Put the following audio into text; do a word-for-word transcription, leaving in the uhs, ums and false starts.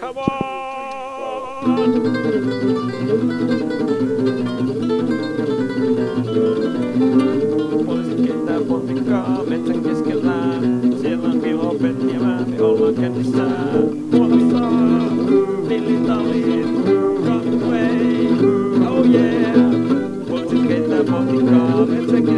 come on! Poliisit kiittää pontikkaa metsän keskellään. Siellä on vilopet ja me ollaan kännissään. Vuotossa villitallit, run away, oh yeah. Poliisit kiittää pontikkaa metsän keskellään.